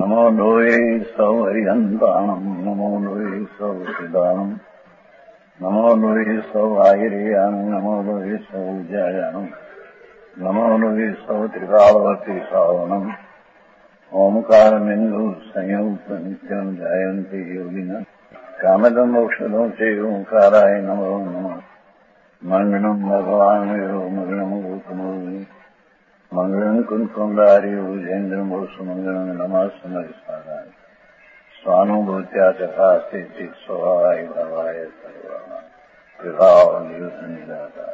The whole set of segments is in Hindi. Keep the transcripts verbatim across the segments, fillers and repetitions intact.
नमो लोये सौहरिहन्ताणम् नमो लोये सौहृदानम् नमो लोये सौआयर्याणम् नमो लोये सौजायानम् नमो लोये सौत्रिकालवती सावनम् ओंकारमिन्दु संयुक्त नित्यम् जायन्ति योगिनः कामदम् मोक्षदम् च ओंकाराय नमो नमः मङ्गलम् भगवान् विरो मङ्गलम् भूतमोहि मंगलम कुंकुंडारी उजेन्द्रम सुमंगलम नमः समरिसाराय स्वानुभूत्या तथा स्थिति स्वभावाय भवाय सर्वाणा विभाव निदाता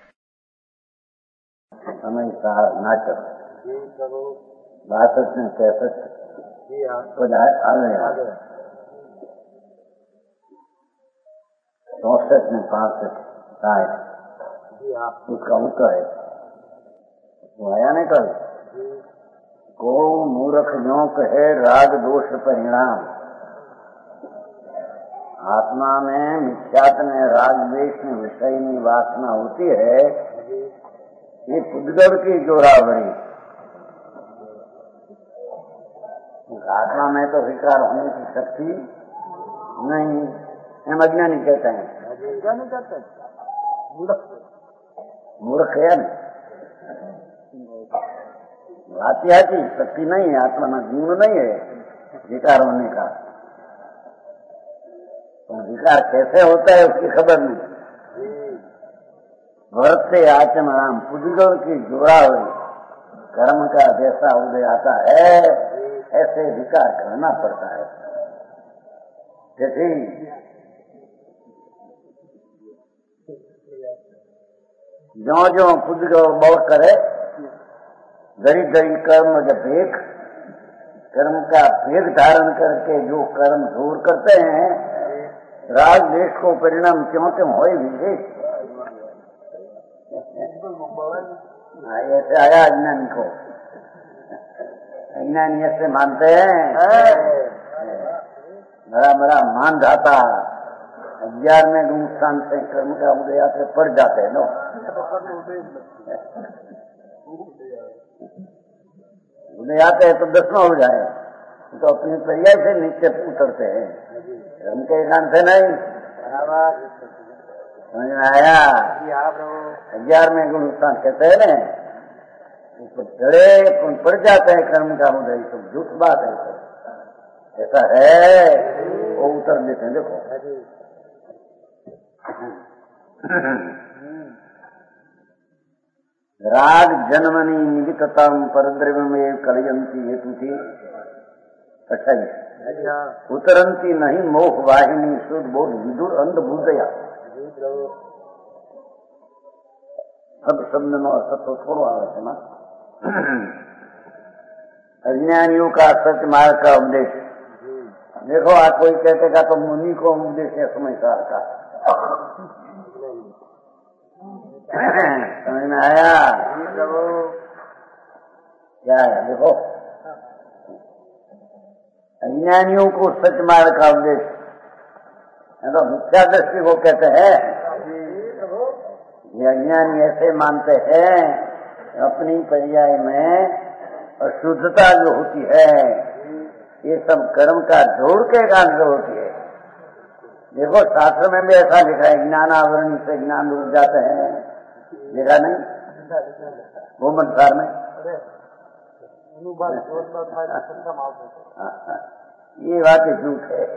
समय का नाटक बासठ में पैंसठ आ गया चौसठ में पासठ साठ उसका उत्तर है आया नहीं कल को मूर्ख जो कहे राग दोष परिणाम। आत्मा में मिथ्यात्व में राग द्वेष में विषयनी वासना होती है, ये पुद्गल की जोरावरी। आत्मा में तो विकार होने की शक्ति नहीं, हम अज्ञानी कहते हैं, मूर्ख है न आती आती शक्ति नहीं है, आत्मा में गुण नहीं है विकार होने का। तो विकार कैसे होता है उसकी खबर नहीं। वर्त से आचम राम पुद्गल की जोड़ा हुई कर्म का जैसा उदय आता है ऐसे विकार करना पड़ता है। जैसे जो जो पुद्गल बल करे दरी दरी कर्म जब भेद कर्म का भेद धारण करके जो कर्म दूर करते हैं, राग देश को परिणाम क्यों क्यों हो विशेष ऐसे आया अज्ञानी को। अज्ञानी ऐसे मानते हैं, बड़ा बड़ा मान जाता ग्यारह में गुण स्थान से कर्म का उदय आते पड़ जाते हैं नो उन्हें आते हैं तो दसवां हो जाए तो अपनी पर्याय से नीचे उतरते हैं, हम के काम से नहीं। समझ में आया? ग्यारह में गुण स्थान कहते हैं ना, ऊपर चढ़े पड़ जाते हैं कर्म का उदय, तो झूठ बात है। तो ऐसा है वो उतर देते हैं। देखो राग जन्मनी निवितताम परद्रव्य में कलयंती हेतु थी अट्ठाईस उतरंती नहीं मोह वाहिनी शुद्ध बोध विदुर अंध भूतया। सब शब्द नो अर्थ तो थोड़ो आवे छे ना। अज्ञानियों का सत्य मार्ग का उपदेश देखो, आ कोई कहते का तो मुनि को उपदेश है समझदार का। समझ में आया? क्या है? देखो अज्ञानियों को सच मार्ग का उपदेश तो मिथ्या दृष्टि को कहते हैं। ये अज्ञानी ऐसे मानते हैं अपनी पर्याय में अशुद्धता जो होती है ये सब कर्म का जोड़ के कारण जो होती है। देखो शास्त्र में भी ऐसा लिखा है, ज्ञानावरण से ज्ञान रुक जाते हैं, देखा नहीं वो मंसार में। ये बात झूठ है।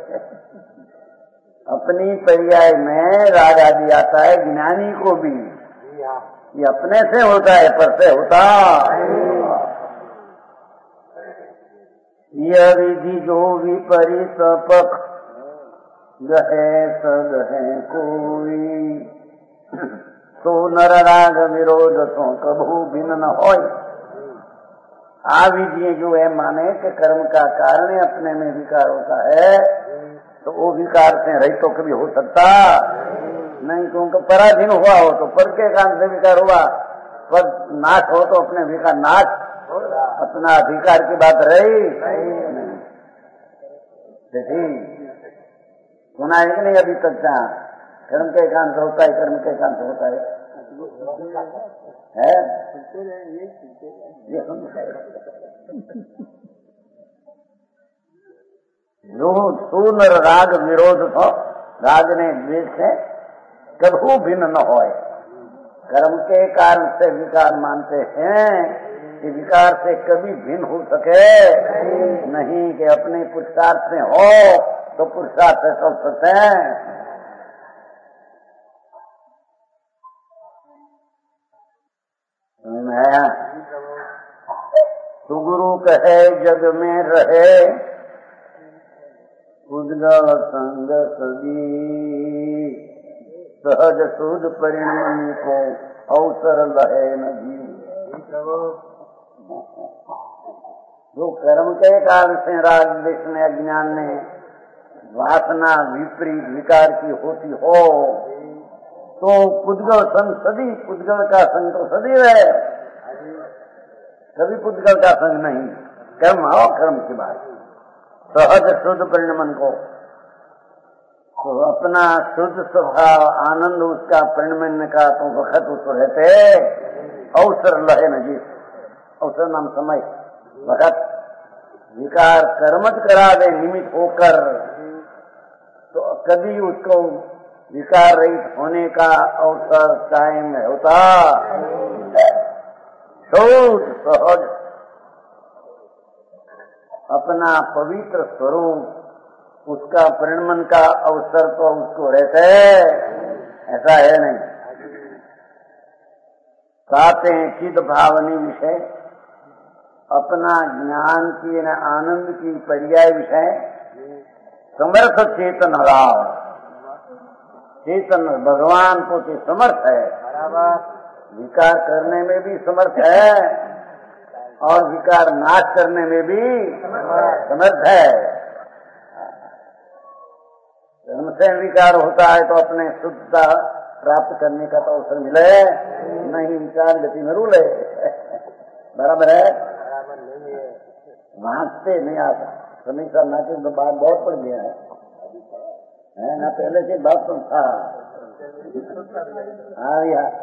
अपनी पर्याय में राग आदि आता है ज्ञानी को भी, ये अपने से होता है पर से होता। यह विधि जो विपरीत पक्ष गहे सगहे कोई तो नर राग विरोध तो कभू भिन्न न हो। आ विधि जो है माने कि कर्म का कारण अपने में विकार होता है, तो वो विकार से रही तो कभी हो सकता नहीं, क्योंकि पराधीन हुआ हो तो पर के कारण से विकार हुआ, पर नाश हो तो अपने विकार नाश, अपना अधिकार की बात रही नहीं। देखिए सुना है कि नहीं अभी तक? जहाँ कर्म के एकांत होता है, कर्म के एकांत होता है, है? ये सुनर राग विरोध तो राग ने द्वेष से कभू भिन्न न होए। कर्म के कारण से विकार मानते हैं कि विकार से कभी भिन्न हो सके नहीं, कि अपने पुरुषार्थ से हो तो पुरुषार्थ से चल सकते हैं। सुगुरु कहे जग में रहे उद्गल संग सदी, सहज शुद्ध परिणमि को अवसर लहे नदी। जो कर्म के कारण से राग द्वेष में अज्ञान ने वासना विपरीत विकार की होती हो तो पुद्गल संग सदी, पुद्गल का संग तो सदैव है, कभी पुद्गल का संग नहीं। कर्म आओ कर्म की बात, सहज शुद्ध परिणमन को तो अपना शुद्ध स्वभाव आनंद उसका परिणमन का तो वक्त उसको रहते अवसर लहे न जी। अवसर नाम समय वक्त विकार कर्मत करावे निमित्त होकर तो कभी उसको विकार रहित होने का अवसर कायम होता। शुद्ध सहज अपना पवित्र स्वरूप उसका परिणमन का अवसर तो उसको रहता है, ऐसा है नहीं। कहते हैं चिद भावनी विषय, अपना ज्ञान की न आनंद की पर्याय विषय समर्थ चेतन राव। चेतन भगवान को तो समर्थ है, विकार करने में भी समर्थ है और विकार नाश करने में भी समर्थ है। कर्म से विकार होता है तो अपने शुद्धता प्राप्त करने का तो अवसर मिले नहीं, विचार गति में रूल है। बराबर है, नाचते नहीं आता हमेशा नाचे तो बात बहुत पड़ गया है, है ना, पहले से बात तो था। हाँ यार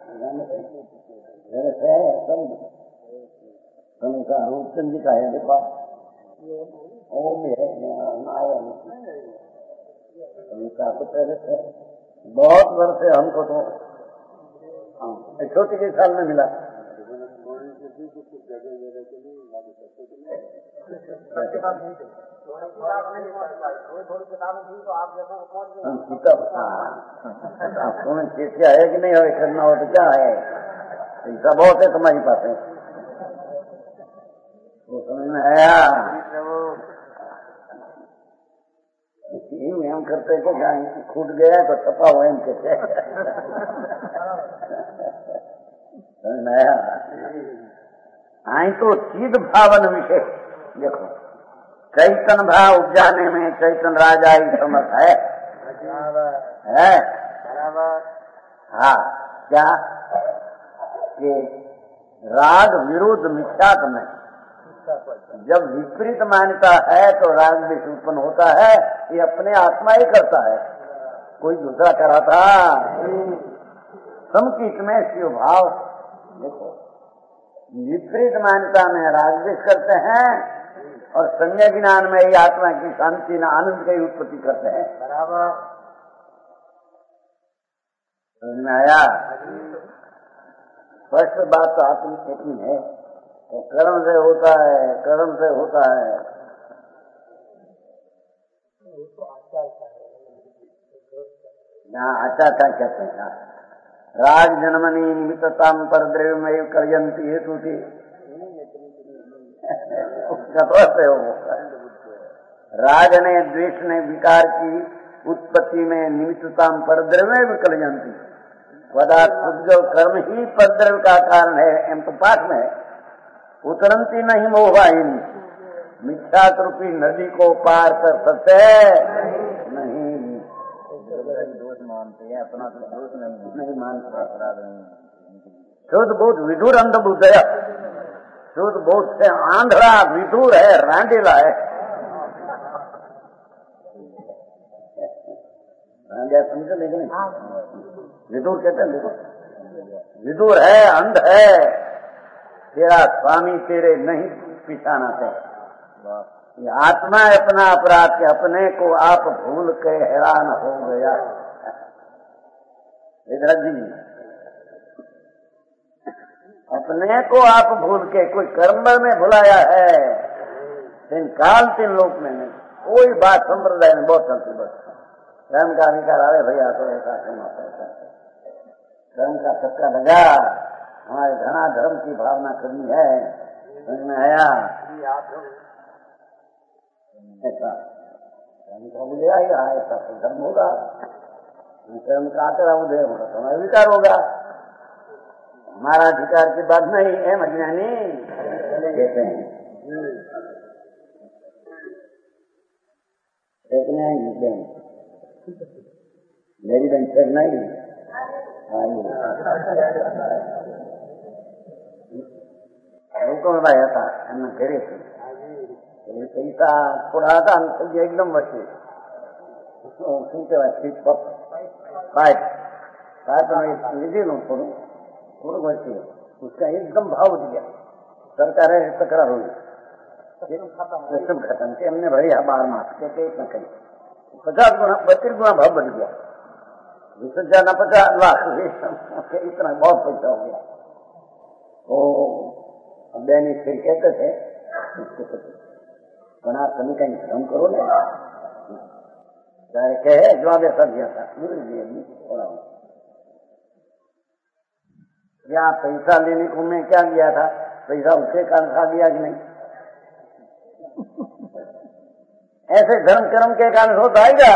हमेशा रूपचंद जी का है देखो और भी है आया हमेशा तो पहले से बहुत वर्ष से हमको तो छोटे के साल में मिला। आप क्या है कि नहीं हो करना हो तो क्या है, ऐसा बहुत है तुम्हारी पास है, वो समझ में आया। हम करते को छूट गया तो छपा हुआ हम कहते समझ में आया। आई तो चिद भावन विषय देखो, चैतन भाव उपजाने में चैतन राजा ही समर्थ है, है? हाँ, क्या कि राग विरोध मिथ्यात्व में जब विपरीत मान्यता है तो राग भी उत्पन्न होता है, ये अपने आत्मा ही करता है, कोई दूसरा कराता। समकीट में शिव भाव देखो, विपरीत मान्यता में राग द्वेष करते हैं और सम्यक ज्ञान में ही आत्मा की शांति न आनंद की उत्पत्ति करते हैं। बराबर समझ में आया। स्पष्ट बात तो आत्मा की है, तो कर्म से होता है, कर्म से होता है। यहाँ आचार क्या कहते हैं, राग जन्मनी निमित्तताम पर द्रव्यमय करयंती हेतु थी राग ने द्वेष ने विकार की उत्पत्ति में निमित्तताम पर द्रव्य विकलयंती, पदार्थ उद्गल कर्म ही पद्रव्य का कारण है। एम तो पाठ में है, उतरंती नहीं मोहवाहिनी, मिथ्यात्व रूपी नदी को पार कर सकते नहीं। दोष मानते हैं, अपना तो दोष नहीं, नहीं मानते, अपराध नहीं। शुद्ध बहुत विधुर अंध बुद्ध है, शुद्ध बहुत से आंधड़ा विधुर है, रांडेला है। समझे लेकिन विदुर कहते हैं, देखो विदुर है, अंध है, तेरा स्वामी तेरे नहीं पिछाना है, ये आत्मा अपना अपराध के अपने को आप भूल के हैरान हो गया। इधर जी अपने को आप भूल के कोई कर्म में भुलाया है, तीन काल तीन लोक में नहीं। कोई बात संप्रदाय में बहुत चलती, बस धर्म का अधिकार आवे भैया तो ऐसा करना पड़ता है। धर्म का चक्का लगा, हमारे घना धर्म की भावना करनी है, समझ में आया? ऐसा धर्म का उदय आएगा, ऐसा तो धर्म होगा। धर्म का आकर उदय होगा तो हमारा विकार होगा, हमारा अधिकार की बात नहीं है। मजनानी कहते हैं फेंकना ही बहन, मेरी बहन फेंकना ही लोगों में भाई था एमना घरे थे पैसा थोड़ा था एकदम बचे શું કહેવાય पाइप पाइप लीजिए लो थोड़ू थोड़ू बचे, उसका एकदम भाव बढ़ गया। सरकार है तकरार हुई, सिस्टम खत्म के हमने भरी बार मास कहते इतना कहीं पचास गुना बत्तीस गुना भाव बढ़ गया। विसर्जन जाना पचास लाख इतना बहुत पैसा हो गया। तो बेनी फिर कहते थे પણ આ તમે કઈ ધર્મ કરો ને ત્યારે કહે જવાબ सब गया था यहाँ पैसा लेने को मैं क्या गया था, पैसा उसके कारण खा गया कि नहीं? ऐसे धर्म कर्म के कारण होता आएगा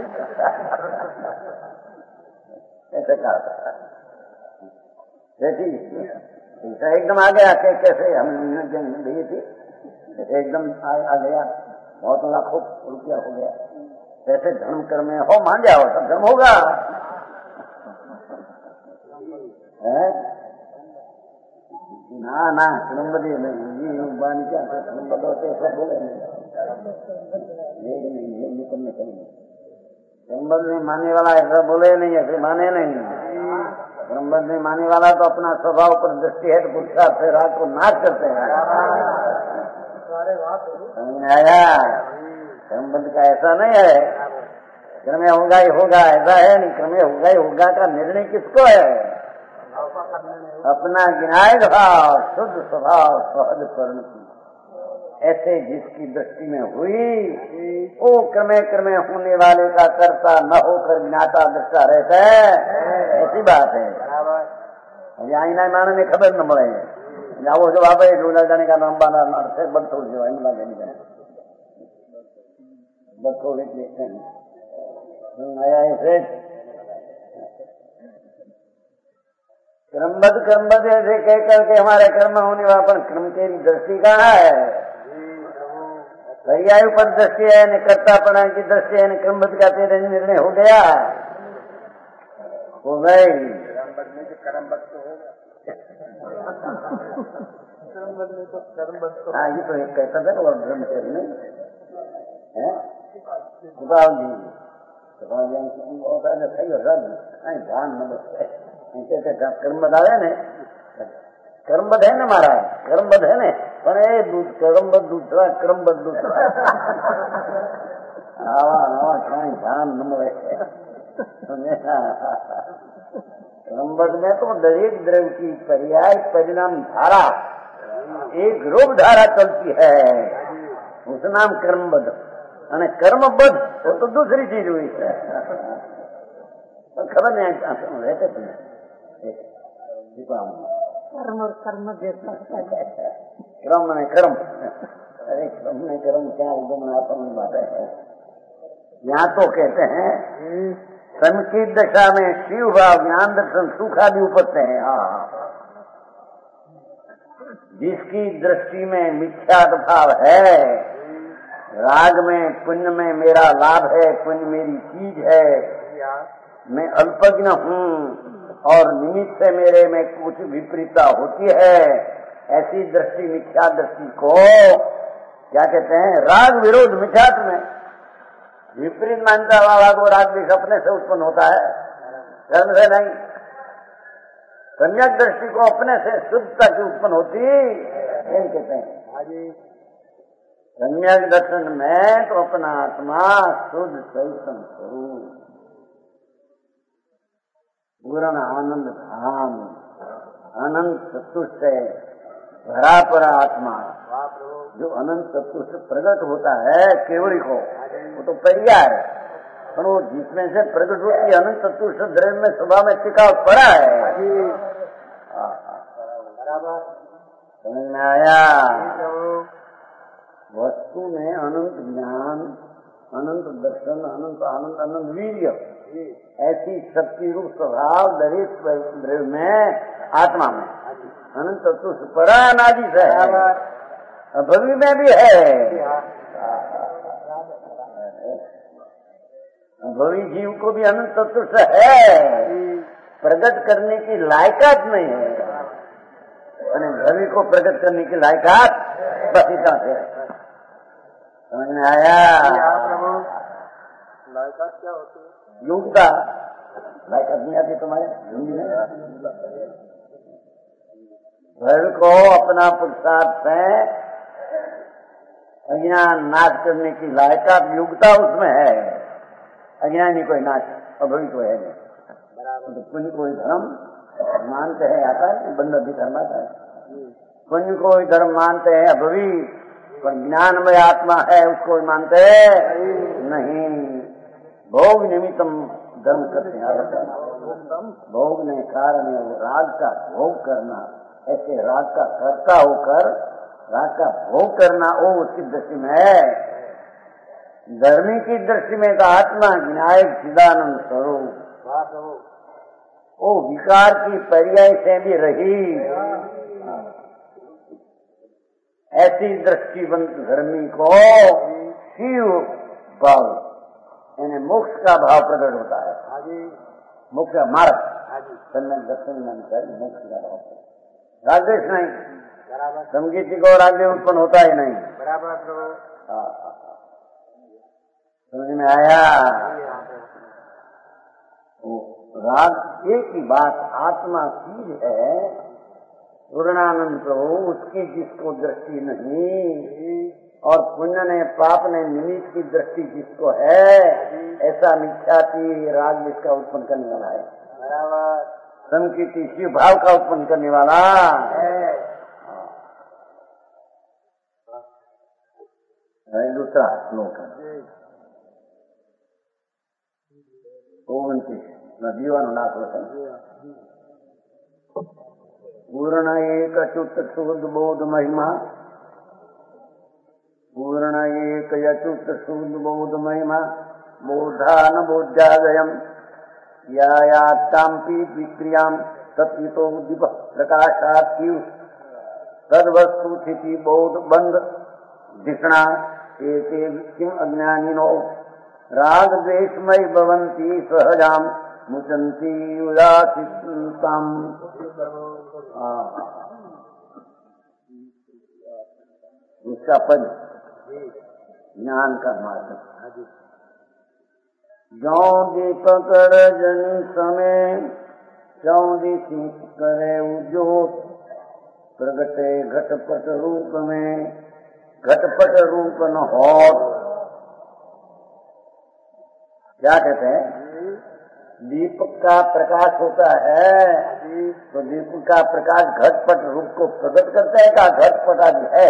ऐसे कहा था। पैसा एकदम आ गया कि कैसे हम दिए थे, एकदम आ, आ गया, बहुत लाखों रुपया हो गया। ऐसे धर्म कर्म में हो मान जाओ तब धर्म होगा है? ना ना कर्म बदे नहीं बानी क्या कर्म बदलते सब बोले कर्म बदले मानने वाला ऐसा बोले नहीं, ऐसे माने नहीं। कर्म बदले मानने वाला तो अपना स्वभाव पर दृष्टि है तो पुरुषार्थ से रात को नाश करते हैं। समझ आया? कर्मबंध का ऐसा नहीं है कर्म होगा ही होगा, ऐसा है नहीं। कर्म होगा ही होगा का निर्णय किसको है? अपना ज्ञान भाव शुद्ध स्वभाव सहज परिणति ऐसे जिसकी दृष्टि में हुई वो क्रमे क्रमे होने वाले का कर्ता न होकर ज्ञाता दृष्टा रहता है। ऐसी बात है। यहाँ ना माने में खबर न पड़े जाओ जो आप जाने का नाम बाना से बटोर जो है मिला देने का बटोर आया है क्रमबद्ध क्रमबद्ध ऐसे कह करके हमारे कर्म होने वाला पर क्रम तेरी दृष्टि कहाँ है? पर्यायु पर दृष्टि है, न कर्तापना की दृष्टि है, न क्रमबद्ध का तेरे निर्णय हो गया हो गई। हाँ ये तो एक कहता था और धर्म करने है बताओ जी सही हो ध्यान न कर्म बतावे ने कर्मबद्ध है न महाराज, कर्मबद्ध है ने पण ए कर्मबद्ध दूसरा कर्मबद्ध दूसरा आवा नवा कहीं ध्यान न મળે। कर्मबद्ध में तो दरेक द्रव्य की पर्याय परिणाम धारा एक रूप धारा चलती है, उस नाम कर्मबद्ध। અને कर्मबद्ध वो तो दूसरी चीज हुई है। तो खबर नहीं रहते तुम्हें कर्म और कर्म क्रम ने कर्म, अरे क्रम ने कर्म क्या उदमनापन बात है। यहाँ तो कहते हैं सन की दशा में शिव भाव ज्ञान दर्शन सुखा भी उपजते हैं। हाँ जिसकी दृष्टि में मिथ्यात भाव है, राग में पुण्य में मेरा लाभ है, पुण्य मेरी चीज है, मैं अल्पज्ञ हूँ और निमित्त से मेरे में कुछ विपरीतता होती है, ऐसी दृष्टि मिथ्या दृष्टि को क्या कहते हैं? राग विरोध मिथ्यात्व में विपरीत मान्यता वाला को राग भी अपने से उत्पन्न होता है, धर्म से नहीं। सम्यक दृष्टि को अपने से शुद्धता की उत्पन्न होती कहते हैं। सम्यक दर्शन में तो अपना आत्मा शुद्ध चैतन्य स्वरूप पूर्ण आनंद धाम अनंत चतुष्ट भरा परा आत्मा जो अनंत चतुष्ट प्रकट होता है केवड़ी को वो तो परिया है, पर वो जिसमें से प्रकट होती है अनंत चतुष्ट द्रव्य में स्वभाव में टिका पड़ा है। समझ में आया? वस्तु में अनंत ज्ञान, अनंत दर्शन, अनंत आनंद, अनंत वीर्य, ऐसी शक्ति रूप स्वभाव दरेक द्रव्य में आत्मा में अनंत चतुष्ट परा अनादि से है, भवि में भी है। भवि जीव को भी अनंत चतुष्ट है, प्रकट करने की लायकात नहीं है, भवि को प्रकट करने की लायकात बस इतना है। समझ में आया? लायकात क्या होती है? योग्यता। लायकात नहीं आती तुम्हारे हिंदी में? भवि को अपना पुरुषार्थ से अज्ञान नाश करने की लायकात योग्यता उसमें है। अज्ञानी कोई नाश अभवी को है नहीं। तो पुण्य कोई धर्म मानते हैं आता है, बंदा भी धर्म आता है। पुण्य कोई धर्म मानते हैं अभवी, पर ज्ञानमय आत्मा है उसको मानते नहीं। भोग निमित्तम धर्म करते हैं, भोग ने कारण राग का भोग करना, ऐसे राग का कर्ता होकर राग का भोग करना वो उसकी दृष्टि में है। धर्मी की दृष्टि में तो आत्मा विनायक चिदानंद स्वरूप वो विकार की पर्याय से भी रही, ऐसी दृष्टिवंत धर्मी को शिव भाव यानी मोक्ष का भाव प्रकट होता है। मोक्ष का मार्ग दर्शन मोक्ष का भाव, रागदेश नहीं, समझी को राग उत्पन्न होता ही नहीं। समझ में आया? राग एक ही बात आत्मा की है, पूर्णानंद प्रभु उसकी जिसको दृष्टि नहीं और पुण्य ने पाप ने निमित्त की दृष्टि जिसको है, ऐसा मिथ्याति राग जिसका उत्पन्न करने वाला है, संकीर्ति शिव भाव का उत्पन्न करने वाला है। दूसरा श्लोक है पूर्ण एक अच्युत शुद्ध बोध महिमा, पूर्ण एक अच्युत शुद्ध बोध महिमा, बोधान बोध्यादयम् यायात्ताम्पि विक्रियां तत्वितो दीप प्रकाशात् तद्वस्तु स्थिति बोध बंध धिषणा एते किम अज्ञानिनो राग द्वेषमय भवन्ति सहजाम मुचन्ति उदासीनताम्। उसका पद ज्ञान का मार्ग। जौ दीपक रजनी समय चौदिशी करे उद्योग प्रगटे घटपट रूप में घटपट रूप न हो। क्या कहते हैं? दीपक का प्रकाश होता है तो दीपक का प्रकाश घटपट रूप को प्रकट करता है। का घटपट आदि है,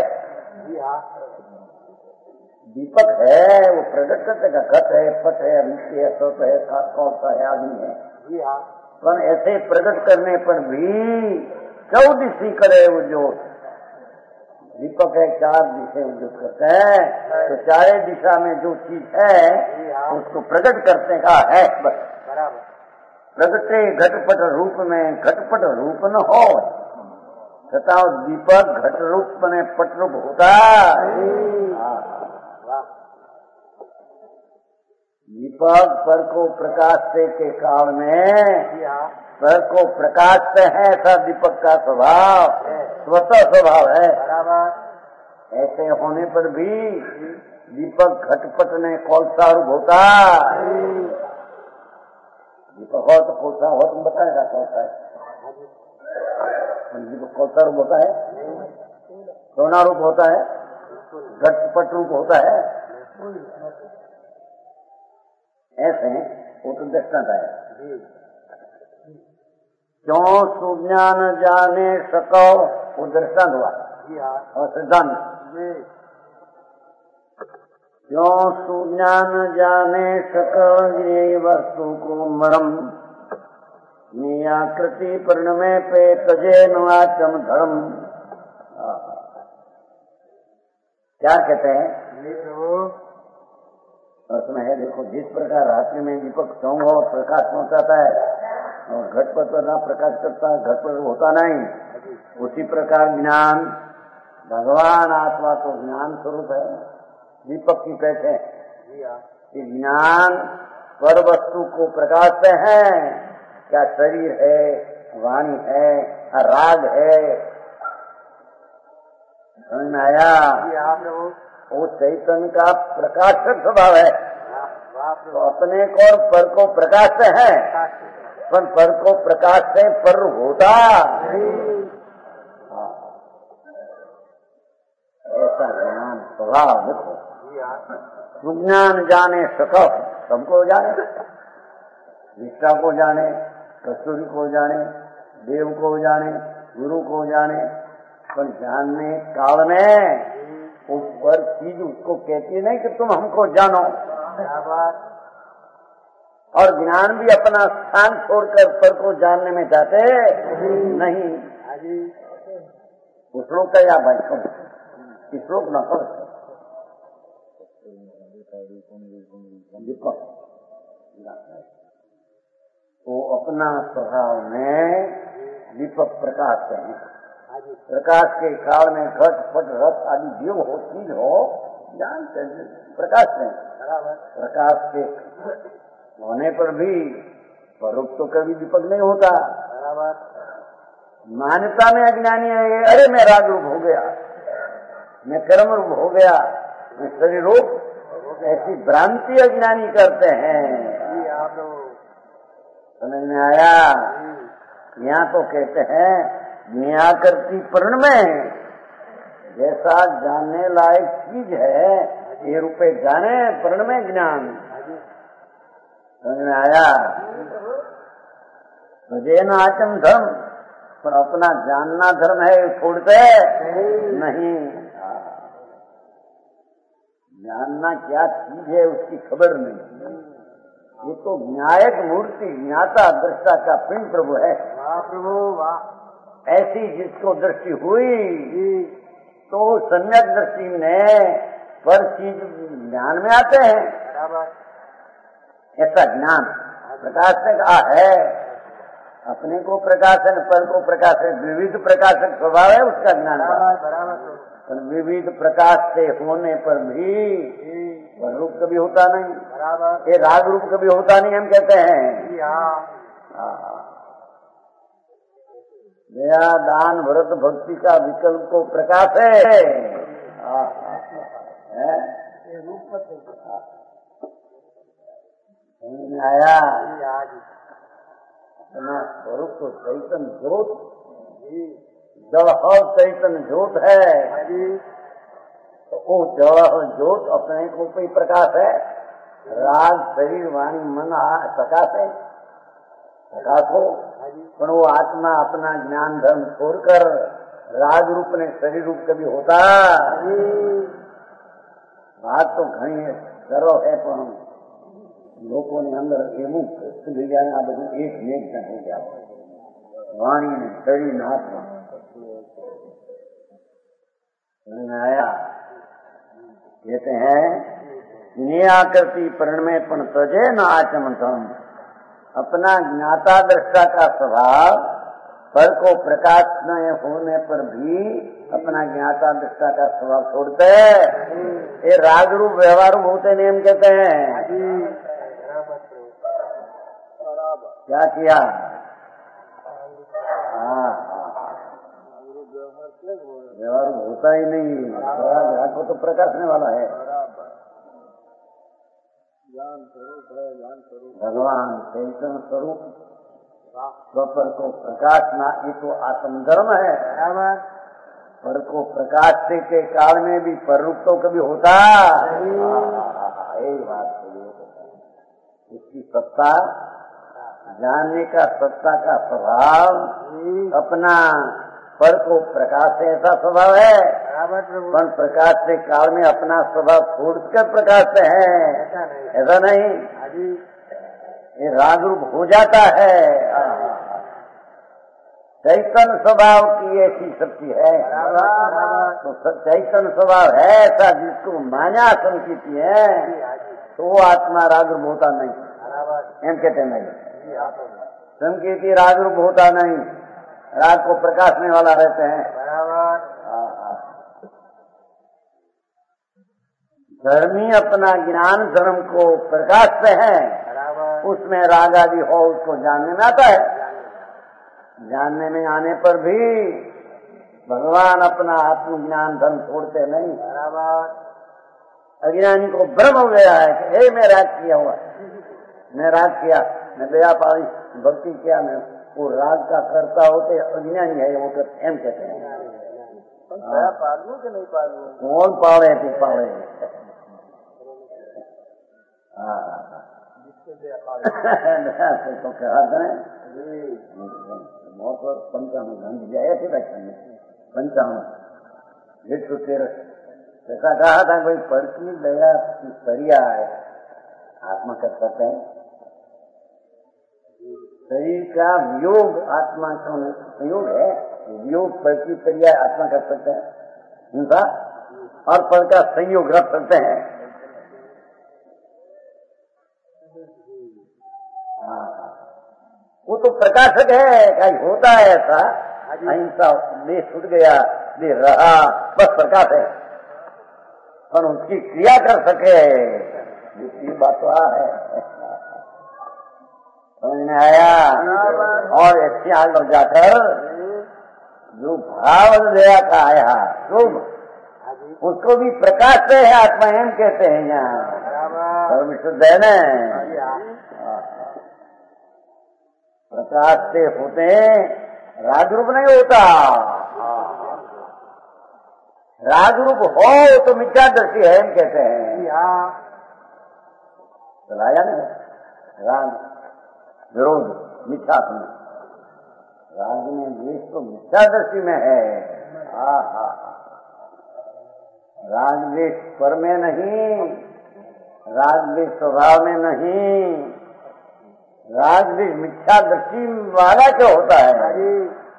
दीपक है वो प्रकट करते का घट है, पट है, मिट्टी है, सत है, कौन सा है, आदमी है। पर ऐसे प्रकट करने पर भी चौदिशी करे वो जो दीपक है, चार दिशा उद्योग करते हैं, तो चारे दिशा में जो चीज है उसको प्रकट करने का है। बस प्रगटे घटपट रूप में घटपट रूप न हो तथा दीपक घट रूप में पट रूप होता। दीपक पर को प्रकाश से के काल में पर को प्रकाश से है, ऐसा दीपक का स्वभाव स्वतः स्वभाव है। ऐसे होने पर भी दीपक घटपट ने कौलसा रूप होता। दीपक हो तो कौलसा हो, तुम बताएगा कौलसा है? दीपक कौलसा रूप होता है, सोना रूप होता है, घटपट रूप होता है ऐसे वो तो दृष्टांत है। क्यों सुज्ञान जाने सको वो दृष्टांत हुआ और सिद्धांत। क्यों सुज्ञान जाने सको ये वस्तु को मरम नियाकृति परिणमे पे तजे नाचम धर्म। क्या कहते हैं उसमें है, देखो जिस प्रकार रात्रि में दीपक चौंग और प्रकाश पहुंचाता है और घट पर ना प्रकाश करता है, घट पर होता नहीं, उसी प्रकार ज्ञान भगवान आत्मा तो ज्ञान स्वरूप है, दीपक की पैसे कि ज्ञान पर वस्तु को प्रकाशते हैं। क्या शरीर है, वाणी है, राग है, समझ में आया? वो चैतन्य का प्रकाशक स्वभाव है, तो अपने को और पर को प्रकाश है, पर पर को प्रकाश से पर होता ऐसा ज्ञान स्वभाव। देखो सुज्ञान जाने सको, सबको जाने, निष्ठा को जाने, कस्तूरी को जाने, देव को जाने, गुरु को जाने, पर जानने काल में ऊपर चीज उसको कहती नहीं कि तुम हमको जानो, और ज्ञान भी अपना स्थान छोड़कर पर को जानने में जाते नहीं। उस लोग का या भाई इस लोग न कर वो अपना स्वभाव में दीपक प्रकाश है। प्रकाश के काल में घट पट रस आदि जो हो चीज हो जानते प्रकाश में, प्रकाश के होने पर भी स्वरूप तो कभी दीपक नहीं होता। मान्यता में अज्ञानी है, अरे मैं राग रूप हो गया, मैं कर्म रूप हो गया, मैं शरीर रूप, ऐसी भ्रांति अज्ञानी करते हैं। समझ में आया? यहाँ तो कहते हैं नियाकृति पूर्ण में जैसा जानने लायक चीज है ये रूपे जाने, पूर्ण में ज्ञान। समझ में आया? मुझे न आचम धर्म, पर अपना जानना धर्म है, छोड़ते नहीं। जानना क्या चीज है उसकी खबर नहीं, ये तो न्यायक मूर्ति ज्ञाता दृष्टा का पिंड प्रभु है। वाह प्रभु वाह। ऐसी जिसको दृष्टि हुई तो सम्यक दृष्टि में पर चीज ज्ञान में आते हैं। ऐसा ज्ञान प्रकाश से कहा है, अपने को प्रकाशन पर को प्रकाशन विविध प्रकाशक स्वभाव है उसका ज्ञान। पर विविध प्रकाश से होने पर भी वह रूप कभी होता नहीं, ये राग रूप कभी होता नहीं, हम कहते हैं। दया दान व्रत भक्ति का विकल्प को प्रकाश है, आया अपना स्वरूप तो चैतन्य ज्योत, जवाहर चैतन्य ज्योत है, तो वो जवाहर ज्योत अपने को कोई प्रकाश है। राग शरीर वाणी मन प्रकाश है, प्रकाश हो, पर वो आत्मा अपना ज्ञान धर्म छोड़कर राग रूप ने शरीर रूप कभी होता। बात तो घनी है, गर्व है, पर लोगों ने अंदर एवं सुधी जाए आ બધું एक मेघ से हो गया, वाणी ने शरीर ने आत्मा आया। कहते हैं नियाकृति परिणमे पण तजे न आचमतम, अपना ज्ञाता दृष्टा का स्वभाव पर को प्रकाश न होने पर भी अपना ज्ञाता दृष्टा का स्वभाव छोड़ते ये राग रूप व्यवहार होते नियम कहते हैं। क्या किया? हाँ व्यवहार होता ही नहीं, ग्राहक को तो प्रकाशने वाला है। भगवान चैतन्य स्वरूप स्वपर को प्रकाशना, ये तो आत्मधर्म है। पर को प्रकाश के काल में भी पर रूप तो कभी होता। यही बात इसकी सत्ता जानने का, सत्ता का स्वभाव अपना पर को प्रकाश से ऐसा स्वभाव है, पर प्रकाश से काल में अपना स्वभाव छोड़कर प्रकाश से है, ऐसा नहीं। ये राग रूप हो जाता है। चैतन्य स्वभाव की ऐसी शक्ति है, तो चैतन्य स्वभाव है ऐसा जिसको माया संकीर्ति है, तो वो आत्मा राग रूप होता नहीं। एम कहते नहीं, संकीर्ति राग रूप होता नहीं, राग को प्रकाशने वाला रहते हैं। धर्मी अपना ज्ञान धर्म को प्रकाशते हैं, उसमें राग आदि हो उसको जानने में आता है। जानने में आने पर भी भगवान अपना आत्मज्ञान धर्म छोड़ते नहीं। अज्ञानी को भ्रम हो गया है कि हे मैं राग किया हुआ, मैं राग किया, मैं दया पाली भक्ति किया, मैं वो राग का करता होते अज्ञानी है, वो एम कहते हैं। पालू कि नहीं पालू? कौन पाले तू पाले? तो क्या पंचावन गांधी जी आए थे बैठने, पंचावन एक सौ तेरह ऐसा कहा था भाई पड़ती दया की परिया है, आत्मा कर सकते हैं। शरीर का वियोग आत्मा का संयोग है, वियोग पर की क्रिया आत्मा कर सकते हैं, हिंसा और पर का संयोग रख सकते हैं। वो तो प्रकाशक है, कहीं होता है ऐसा, अहिंसा देह छूट गया, देह रहा, बस प्रकाश है, और उसकी क्रिया कर सके, ये बात तो है। समझ में आया? और ऐसी आग लग जाकर जो भाव दया का आया शुभ, उसको भी प्रकाश से है आत्मा एम कहते हैं यहाँ, और विशुद्ध है न। प्रकाश से होते राग रूप नहीं होता, राग रूप हो तो मिथ्या दृष्टि है एम कहते हैं। चलाया नहीं राग विरोध मिथ्यात्म, राग में द्वेष तो मिथ्या दृष्टि में है। हा हा राग द्वेष पर में नहीं, राग द्वेष स्वभाव में नहीं, राग द्वेष मिथ्या दृष्टि वाला क्या होता है।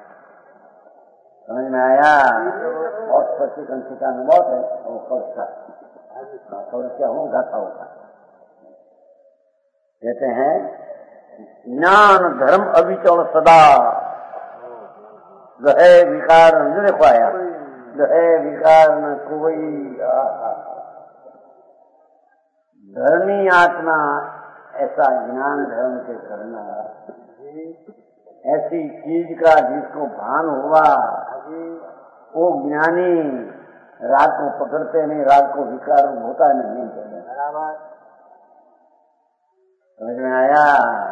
समझ में आया? और स्पष्ट कंसिका में बहुत है, वो पक्ष का क्या हो गाथा होगा। कहते हैं ज्ञान धर्म अविचल सदा, गहे विकार न देखो आया, गहे विकार न कोई। धर्मी आत्मा ऐसा ज्ञान धर्म के करना, ऐसी चीज का जिसको भान हुआ, वो ज्ञानी राग को पकड़ते नहीं, राग को विकार होता नहीं। समझ में आया?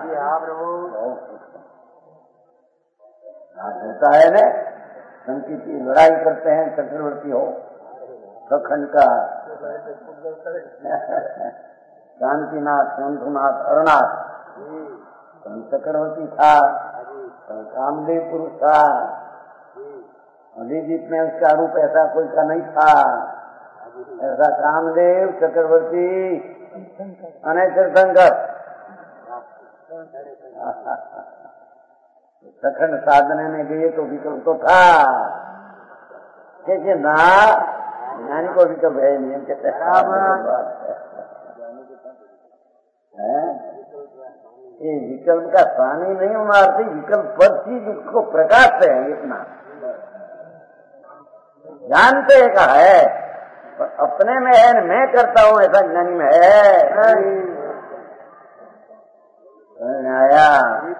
राग होता है न, संकीर्ति की लड़ाई करते हैं, चक्रवर्ती हो प्रखंड का, शांतिनाथ, शंभुनाथ, अरुणाथ, चक्रवर्ती था, कामदेव पुरुष था, अभिजीत में उसका रूप ऐसा कोई का नहीं था, ऐसा कामदेव चक्रवर्ती अनेक तीर्थंकर सखंड साधने में गए तो विकल्प तो था, कैसे ना ज्ञानी को विकल्प है नियम कहते हैं। ये विकल्प का स्वामी नहीं होना, विकल्प पर चीज उसको प्रकाश है, इतना जानते हैं का है, पर अपने में है मैं करता हूँ ऐसा ज्ञानी में है। आया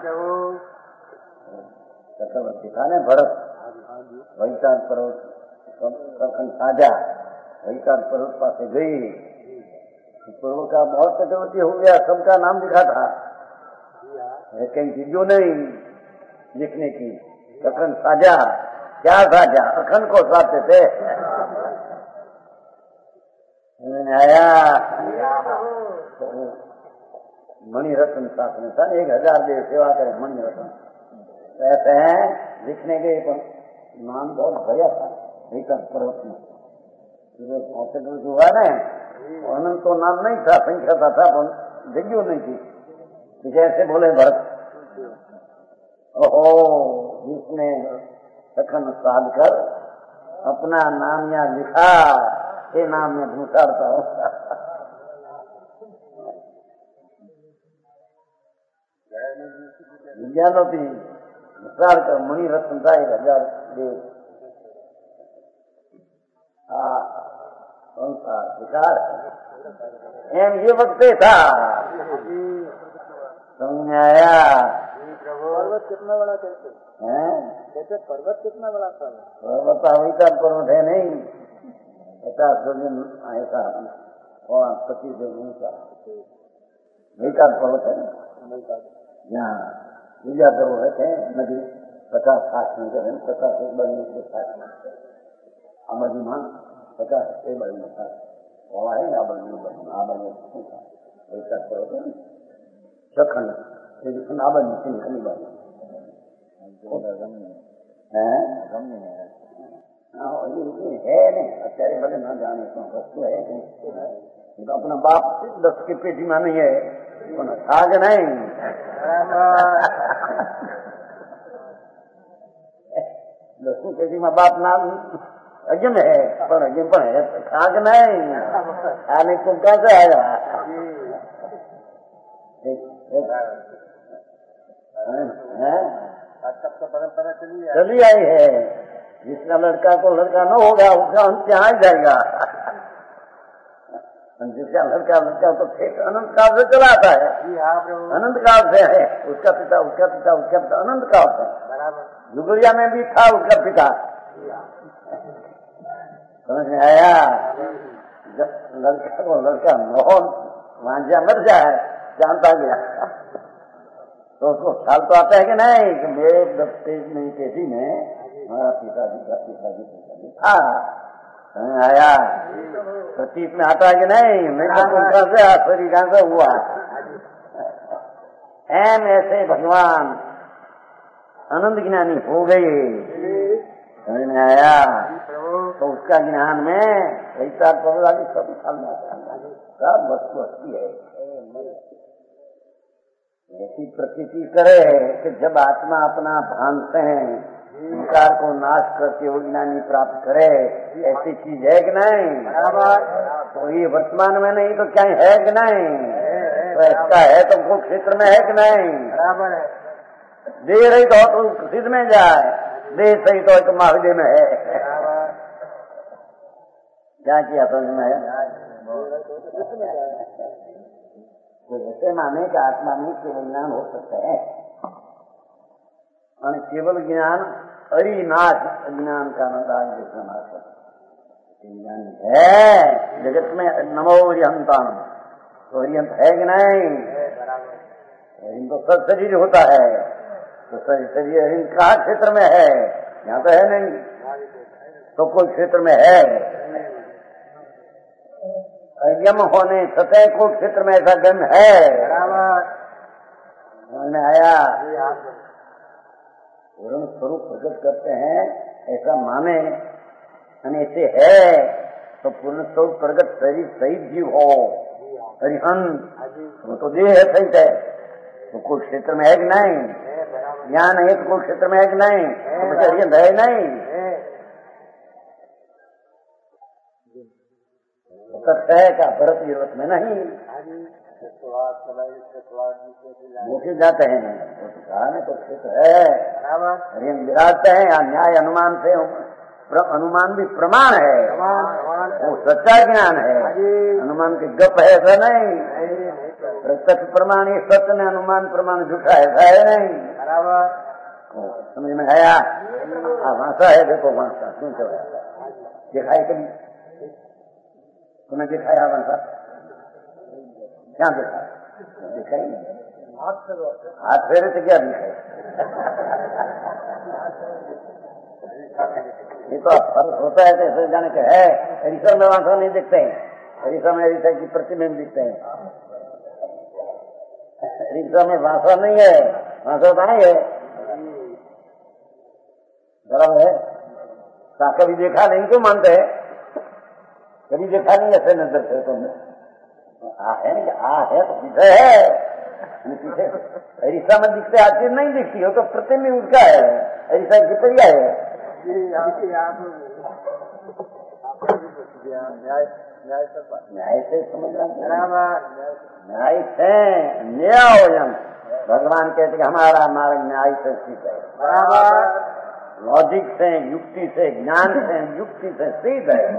चक्रवर्ती था ने भरत, वैताल पर्वत साझा, वैताल पर्वत पास गई, पूर्व का बहुत चक्रवर्ती हो गया, सबका नाम लिखा था, कहीं चीजों नहीं लिखने की, प्रकरण साझा क्या था क्या अखंड को साधते थे। आया मणि रत्न शास्त्र था, एक हजार देव सेवा करे मणि रत्न कहते हैं। लिखने के नाम बहुत भया था पर्वत में जो हुआ ना, अनंत तो नाम नहीं था, संख्या था, पर जग्यो नहीं थी। जैसे बोले भरत, ओहो जिसने सखन साध कर अपना नाम यहाँ लिखा, के नाम में भूसारता हो। विज्ञानोपी विचार कर मणि रत्न था एक हजार देव विचार एम ये वक्त था समझ आया। पर्वत कितना बड़ा कहते हैं? कहते पर्वत कितना बड़ा था? पर्वत अविता पर्वत है नहीं, पचास दिन ऐसा और पच्चीस दिन का विकार पर्वत है यहाँ पूजा करो रहते हैं। नदी पचास साठ मीटर है, पचास एक बड़ी अमर मान पचास एक बड़ी वहाँ है सखंड आबन निकली बात है नहीं અત્યારે भले ना जाने तो वस्तु है तो अपना बाप दस की पेटी में नहीं है थाग नहीं दस की पेटी में बाप नाम अजम है पर अजम पर है थाग नहीं आने तुम कैसे आएगा? परंपरा चली आई है। जिसका लड़का को लड़का न होगा उसका अंत यहाँ जाएगा। जिसका लड़का लड़का तो फिर अनंत काल से चला आता है, अनंत काल से है उसका पिता, उसका पिता, उसका पिता अनंत काल से। जुगलिया में भी था उसका पिता, समझ में आया? जब लड़का को लड़का न हो वांझा मर जाए जानता गया तो उसको ख्याल तो आता है कि नहीं कि मेरे पेट में पेटी में हमारा पिताजी का पिताजी पिताजी था। आया प्रतीत में आता है कि नहीं? मैं तो कहाँ से आश्चर्य कहाँ से हुआ? एम ऐसे भगवान आनंद ज्ञानी हो गए, समझ में आया? तो उसका ज्ञान में ऐसा पौधा सब सब वस्तु अच्छी है। ऐसी प्रतीति करे कि जब आत्मा अपना भानते हैं संसार को नाश करके वो ज्ञानी प्राप्त करे, ऐसी चीज है कि नहीं? तो ये वर्तमान में नहीं तो क्या है कि नहीं? तो ऐसा है तो वो क्षेत्र में है कि नहीं? दे रही तो तो सिद्ध में जाए, दे सही तो एक महाविद्य में है। क्या किया समझ में है? तो ऐसे माने कि आत्मा में केवल ज्ञान हो सकता है और केवल ज्ञान अरिनाश अज्ञान का नदान जैसा नाश ज्ञान है जगत में। नमो हरिहंतान तो हरिहंत है कि नहीं? हरिन तो सब शरीर होता है, तो शरीर हरिन कहा क्षेत्र में है? यहाँ तो है नहीं, तो कोई क्षेत्र में है? यम होने सतह को क्षेत्र में ऐसा गम है? समझ में आया? पूर्ण स्वरूप प्रकट करते हैं ऐसा माने ऐसे है तो पूर्ण स्वरूप प्रकट शरीर सहित जीव हो हरिहंत वो तो देह है सहित है, तो कोई क्षेत्र में है कि नहीं? ज्ञान है तो कोई क्षेत्र में है कि नहीं? तो बच्चे हरिहंत है नहीं? है क्या भरत यूरोप में नहीं मुखी जाते हैं तो क्षेत्र है हरिहंत विराजते हैं। यहाँ न्याय अनुमान से अनुमान भी प्रमाण है, वो सच्चा ज्ञान है। अनुमान की गप है ऐसा नहीं, प्रत्यक्ष प्रमाण ये सत्य में अनुमान प्रमाण झूठा ऐसा है नहीं। समझ में आया? भाषा है देखो भाषा क्यों चल दिखाई कभी तुम्हें दिखाया भाषा क्या दिखा? दिखाई हाथ फेरे तो क्या दिखाई? ये तो फर्क होता है जैसे जाने के है ऋषभ में आंखों नहीं दिखते हैं, ऋषभ में ऋषभ की प्रतिबिंब दिखते हैं, ऋषभ में भाषा नहीं है, भाषा नहीं है, गरम है। कभी देखा नहीं क्यों मानते हैं? कभी देखा नहीं ऐसे नजर से तुमने आ है नहीं आ है तो पीछे है पीछे ऐसा में दिखते आज चीज नहीं दिखती हो तो प्रतिबिंब उसका है, ऐसा कितरिया है। न्याय से समझना न्याय से न्याय भगवान कहते हमारा मार्ग न्याय से सीधा है, बराबर लॉजिक से युक्ति से ज्ञान से युक्ति से सीध है।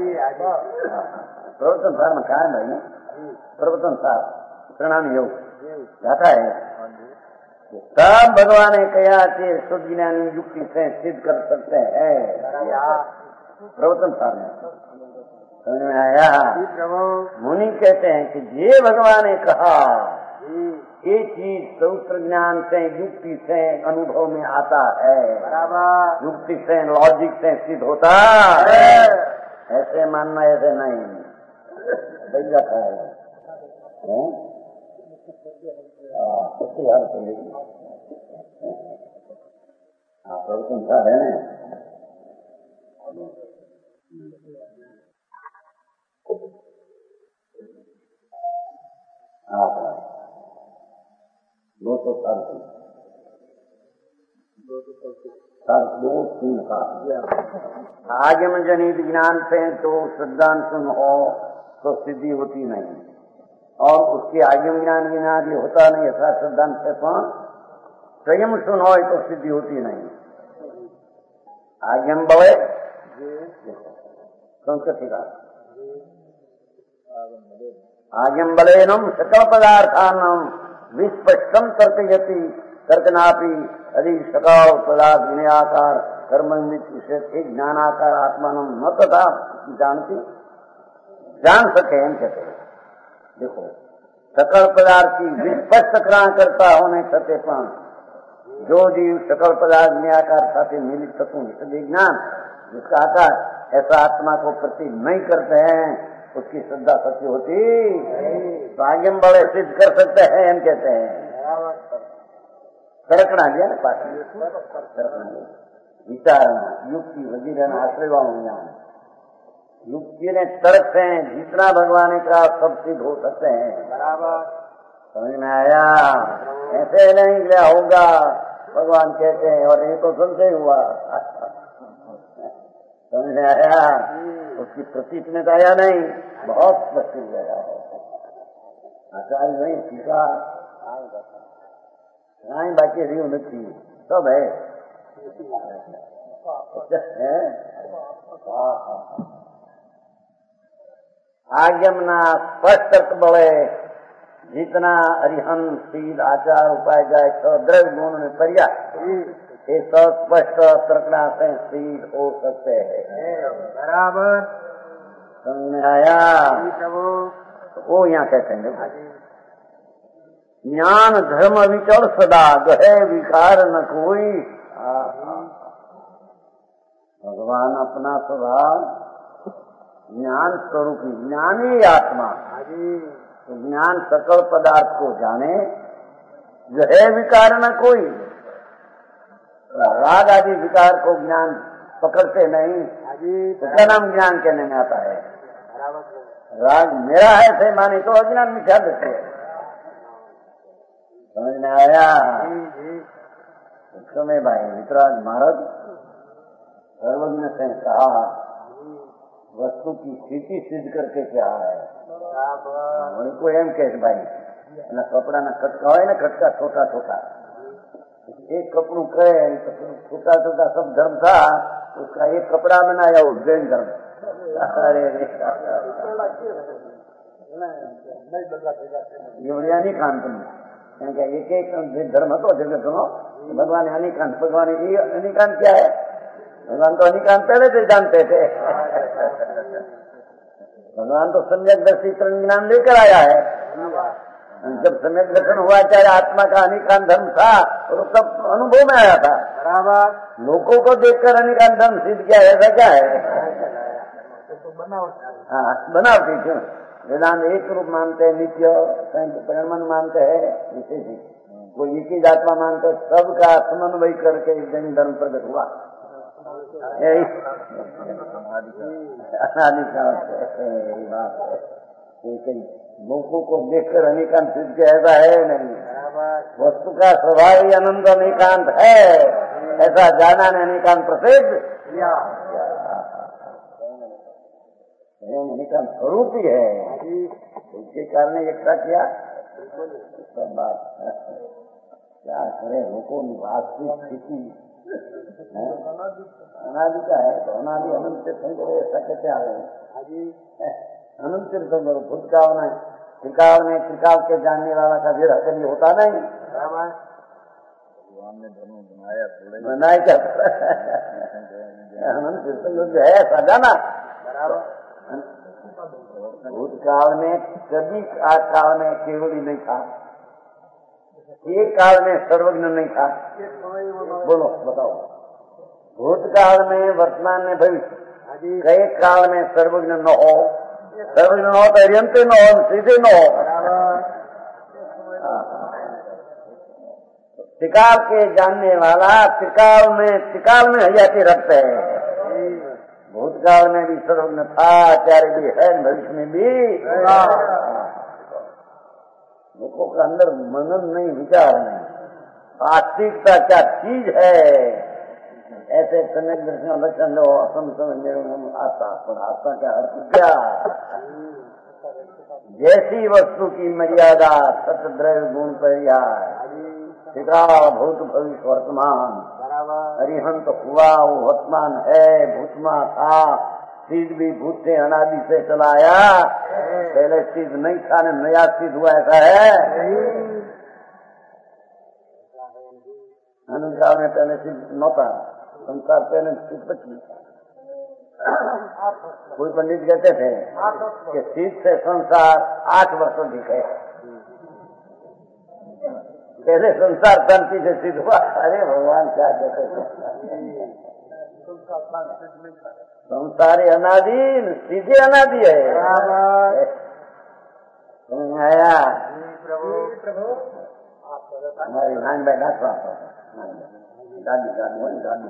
प्रवचन सार में कहा है भाई प्रवचन सार प्रणाम योग जाता है सब भगवान ने कहा कि शुद्ध ज्ञानी युक्ति से सिद्ध कर सकते हैं। प्रवचन सार में समझ में आया। मुनि कहते हैं कि ये भगवान ने कहा ये चीज सूत्र ज्ञान से युक्ति से अनुभव में आता है, बराबर युक्ति से लॉजिक से सिद्ध होता है, ऐसे मानना ऐसे नहीं सही रखा है। आप लोग संसार है ना आप दो सौ साल दो तीन साल आगम जनित ज्ञान से तो सिद्धांत हो तो सिद्धि होती नहीं, और उसके आगम ज्ञान बिना भी होता नहीं ऐसा सिद्धांत से तो स्वयं सुन हो तो सिद्धि होती नहीं। आगम बड़े संस्कृति का आगम बड़े नम सकल पदार्थानम विस्पष्टम तर्कयति तर्कनापि यदि सकाल पदार्थ विनयाकार कर्मन्वित विषय एक ज्ञानाकार आत्मान न तथा जानती जान सके हम कहते हैं। देखो सकल पदार्थ की विस्पष्ट करता होने सत्य पान जो जीव सकल पदार्थ विनयाकार साथी मिलित तत्व विज्ञान जिसका आकार ऐसा आत्मा को प्रति नहीं करते हैं उसकी श्रद्धा सत्य होती तो आगे हम बड़े सिद्ध कर सकते हैं हम कहते हैं। तर्कना दिया ना पाठ विचारना युक्ति वजीरन आश्रय ज्ञान युक्ति ने तर्क से जितना भगवान का सब सिद्ध हो सकते हैं, बराबर समझ में आया। ऐसे नहीं क्या होगा भगवान कहते हैं और ये तो संशय हुआ समझ में आया। उसकी प्रतीक में आया नहीं बहुत स्पष्ट गया आचार्य नहीं सीखा नहीं बाकी री नहीं सब है आज्ञमना स्पष्ट बड़े जितना अरिहन सीध आचार उपाय जाए तो द्रव्य गुण में पर्याप्त ये सब स्पष्ट तर्कना से सीध हो सकते हैं, बराबर समझ में आया। वो यहाँ कहते हैं ज्ञान धर्म विचर सदा गहे विकार न कोई। भगवान अपना स्वभाव ज्ञान स्वरूप ज्ञानी आत्मा तो ज्ञान सकल पदार्थ को जाने गहे विकार न कोई। राग आदि विकार को ज्ञान पकड़ते नहीं तो क्या नाम ज्ञान कहने में आता है। राग मेरा है से माने तो अज्ञान मिथ्या देते है, समझ में आया। समय भाई वितराज महाराज सर्वज्ञ से कहा वस्तु की स्थिति सिद्ध करके क्या है उनको एम कह भाई ना कपड़ा ना खटका हो ना खटका छोटा छोटा एक कपड़ू करे तो छोटा छोटा सब धर्म था उसका एक कपड़ा बनाया वो जैन धर्म। अरे ये अनिकांत में एक एक धर्म तो जगह सुनो भगवान अनिकांत भगवान अनिकांत क्या है भगवान तो अनिकांत पहले से जानते थे भगवान तो सम्यक दर्शी ज्ञान लेकर आया है जब सम्यक दर्शन हुआ, चाहे आत्मा का अनेकांत धर्म था और सब अनुभव में आया था। बराबर। लोगों को देखकर अनेकांत धर्म सिद्ध किया, ऐसा क्या है? हाँ, बनावटी क्यों? वेदांत एक रूप मानते हैं, नित्य परिणाम मानते हैं, विशेष कोई एक ही आत्मा मानते, सबका समन्वय करके जैन धर्म प्रकट हुआ। यही लोगों को देखकर अनेकांत सिद्ध किया, ऐसा है नहीं। वस्तु का स्वभाव ही अनंत अनेकांत है, ऐसा जाना ने अनेकांत प्रसिद्ध अनेकांत स्वरूप ही है, उसके कारण एकता किया। सब बात क्या करे, लोगों की वास्तविक स्थिति अनादि का है, तो अनादि अनंत तीर्थन करो, ऐसा कैसे आ गए? अनंत तीर्थन करो, भूतकाल में त्रिकाल में त्रिकाल के जानने वाला का भी कभी होता नहीं। बनाया क्या अनंत तीर्थन जो है ऐसा जाना। भूतकाल में कभी काल में केवल ही नहीं था, एक काल में सर्वज्ञ नहीं था। बोलो बताओ, भूतकाल में, वर्तमान में, भविष्य, कई काल में सर्वज्ञ न हो, सर्वज्ञ न हो तो अर्यंत न हो, सीधे न हो। त्रिकाल के जानने वाला त्रिकाल में त्रिकाल में हयाती रखते है। भूतकाल में भी सर्वज्ञ था, आचार्य भी है, भविष्य में भी। लोगों के अंदर मनन नहीं, विचार नहीं, आस्तिकता क्या चीज है, ऐसे सम्यक दर्शन लक्षण लो, असम समझ आस्था, पर आस्था का अर्थ क्या? जैसी वस्तु की मर्यादा, सत्य द्रव्य गुण पर्याय, त्रिकाल भूत भविष्य वर्तमान, अरिहंत हुआ वो वर्तमान है, भूतमा था, सिद्ध भी भूत से अनादि से चलाया, पहले सिद्ध नहीं था ने नया सिद्ध हुआ, ऐसा है। अनंतकाल में पहले सिद्ध नौता, संसार पहले सिद्ध बची। कोई पंडित कहते थे कि सिद्ध से संसार आठ वर्षों दिखे, पहले संसार शांति से सिद्ध हुआ। अरे भगवान क्या कहते थे, संसारी अनादि, सीधे अनादि है। आया हमारी नान बैठा था, गाड़ी गाड़ी हो गाड़ी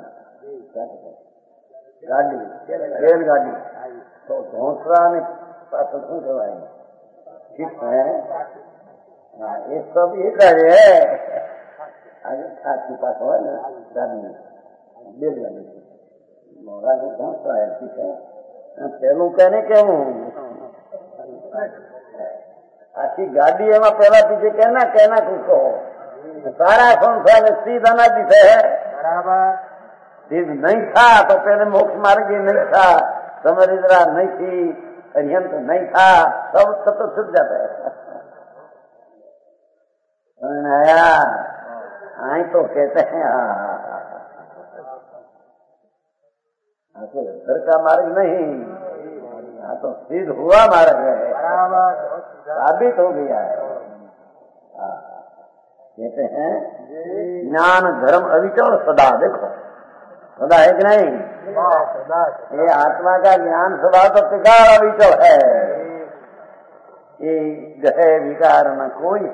गाड़ी रेल गाड़ी, तो घोसला ने पासन करवाए, ठीक है। हाँ, ये सब ये कार्य है। आगे खास के पास हुआ ना गाड़ी रेल गाड़ी मोरा को घोसला है, ठीक है। पहलू कहने क्यों आखिर गाड़ी एवं पहला पीछे कहना कहना कुछ हो, सारा संसार में सीधा ना दिखे है। सिद्ध नहीं था तो पहले मोक्ष मार्ग ही नहीं था, समरिद्रा नहीं थी, अर्यंत नहीं था, सब सब तो छूट जाता है। आया आई तो कहते हैं हाँ, तो घर का मार्ग नहीं, हाँ तो सिद्ध हुआ मार्ग है, साबित हो गया है। कहते हैं ज्ञान धर्म अविचल सदा, देखो सदा है कि नहीं? ये आत्मा का ज्ञान सदा तो त्रिकाल अविचल है, ये गहे विकार न कोई।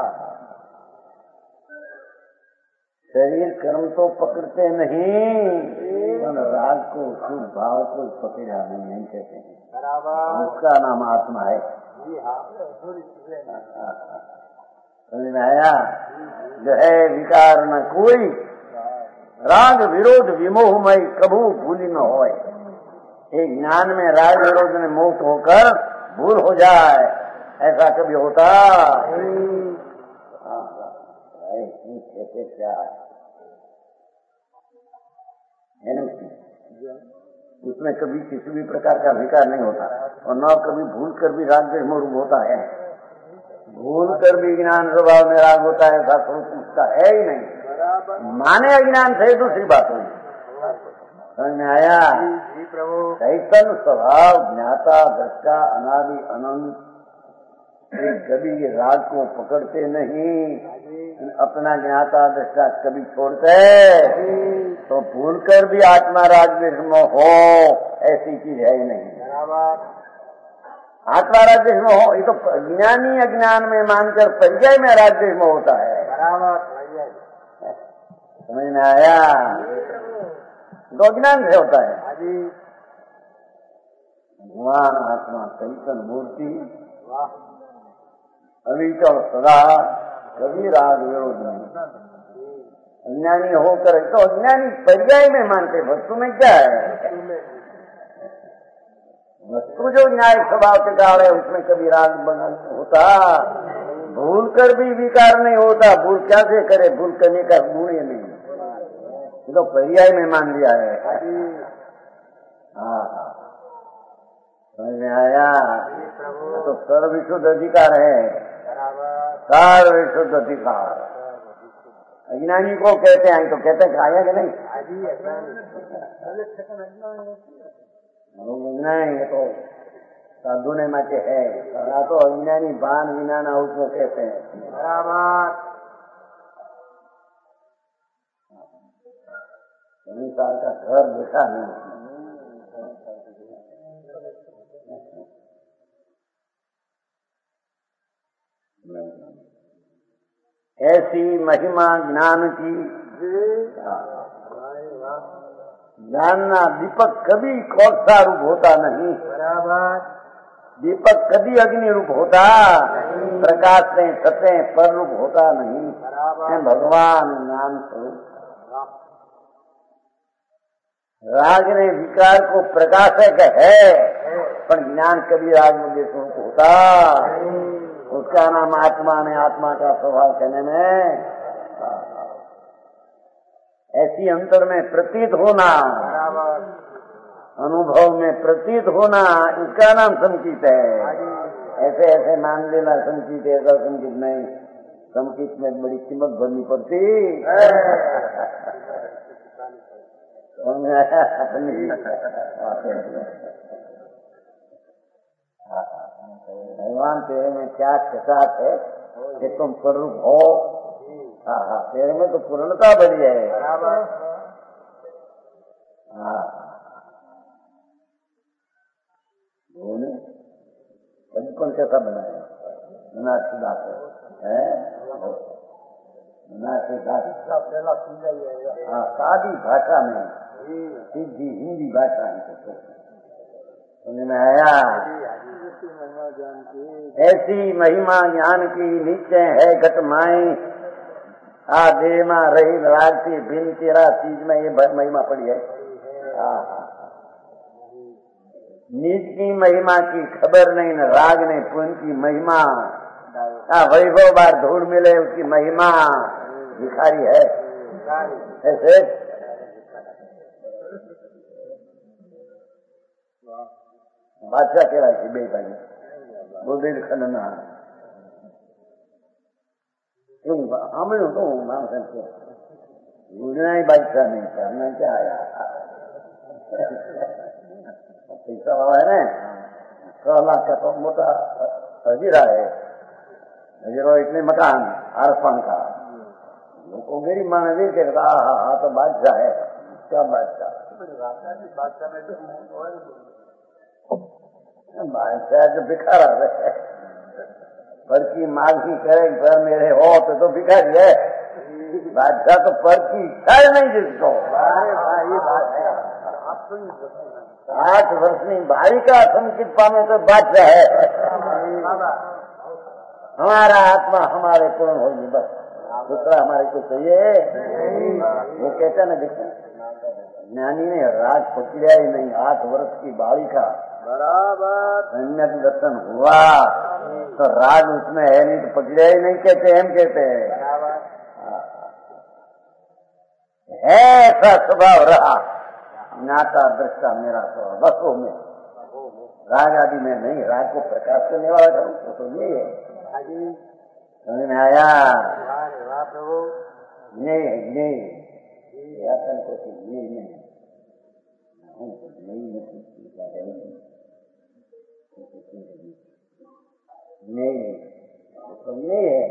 शरीर कर्म तो पकड़ते नहीं, राग को शुभ भाव को पकड़ा नहीं कहते हैं, उसका नाम आत्मा है। समझ में आया? जो है विकार न कोई, राग विरोध विमोहमय कभू भूली न होए। एक ज्ञान में राग विरोध में मोह होकर भूल हो जाए, ऐसा कभी होता क्या है ना? उसमें कभी किसी भी प्रकार का विकार नहीं होता, और न कभी भूल कर भी राग में मोह होता है। भूल कर भी ज्ञान स्वभाव में राग होता है, ऐसा स्वरूप उसका है ही नहीं। माने अज्ञान से दूसरी बात हुई, समझ में आया? चैतन्य स्वभाव ज्ञाता दृष्टा अनादि अनंत कभी राग को पकड़ते नहीं, अपना ज्ञाता दृष्टा कभी छोड़ते तो भूल कर भी आत्मा राग द्वेष में हो, ऐसी चीज है ही नहीं। आत्मा राग द्वेष में हो, ये तो ज्ञानी अज्ञान में मानकर पर्याय में राग द्वेष में होता है। समझ में आया? तो अज्ञान से होता है। भगवान आत्मा चैतन मूर्ति अविचल सदा, कभी राग विरोध नहीं। अज्ञानी होकर तो अज्ञानी पर्याय में मानते, वस्तु में क्या है? वस्तु जो न्याय स्वभाव के कारण है उसमें कभी राग होता, भूल कर भी विकार नहीं होता। भूल क्या से करे? भूल करने का गुण ही नहीं, तो पर्याय में मान लिया है। हाँ हाँ, समझ में आया? तो सर्वविशुद्ध अधिकार है, सर्वविशुद्ध अधिकार। अज्ञानी को कहते हैं तो कहते हैं आया कि नहीं? अज्ञानी है तो साधु ने माचे है, तो अज्ञानी भान विनाना उसको कहते हैं। बराबर संसार का घर देखा नहीं। ऐसी महिमा ज्ञान की जानना, दीपक कभी कौसा रूप होता नहीं। बराबर, दीपक कभी अग्नि रूप होता, प्रकाश से सत्य पर रूप होता नहीं। भगवान नाम स्वरूप राग ने विकार को प्रकाशक है, पर ज्ञान कभी राग में स्वरूप होता, उसका नाम आत्मा ने आत्मा का स्वभाव कहने में ऐसी अंतर में प्रतीत होना, अनुभव में प्रतीत होना, इसका नाम संकीत है। ऐसे ऐसे मान लेना संकीत, ऐसा संकीत नहीं। संकीत में बड़ी कीमत भरनी पड़ती। भगवान तेरे में क्या खिसात है कि तुम स्वरूप हो। हाँ हाँ, तेरे में तो पूर्णता बड़ी है। हाँ, बचपन कैसा बनाया? बना सिद्धार्थ है, बना सिद्धार्थ हाँ, सादी भाषा में, सीधी हिंदी भाषा में समझ में आया? ऐसी महिमा ज्ञान की निश्चय है घट माई, आ देह में रही राग की भिन्न तेरा चीज में ये महिमा पड़ी है। निज की महिमा की खबर नहीं, न राग नहीं पुण्य की महिमा। वैभव बार धूल मिले उसकी महिमा भिखारी है। ऐसे बादशाह कह रहा है बे भाई बुद्धि खनना हमें तो नाम से गुजना ही बादशाह नहीं करना क्या आया पैसा वाला है ना, सौ लाख का तो मोटा हजीरा है, हजीरा इतने मकान आरफान का लोगों मेरी मान नहीं कहता हाँ हाँ तो बादशाह है। क्या बादशाह? बादशाह जो भिखारा है, पर की मांगी करे पर मेरे हो तो, तो भिखारी है। बादशाह तो पर की इच्छा नहीं जिसको। आठ वर्षनी बालिका संकित पाने तो बादशाह है। हमारा आत्मा हमारे पूर्ण होगी बस, दूसरा हमारे को चाहिए। वो कहते ना देखते ज्ञानी ने राज पकड़ा ही नहीं, आठ वर्ष की बालिका बराबर सम्यक दर्शन हुआ तो राग उसमें है नहीं तो पकड़ा ही नहीं कहते, हम कहते हैं है ऐसा स्वभाव रहा ज्ञाता दृष्टा मेरा स्वभाव बस वो में, राग आदि में नहीं। राग को प्रकाश करने वाला करूँ तो ये है। समझ में आया? ये ये यातन को ये नहीं नहीं तो नहीं है,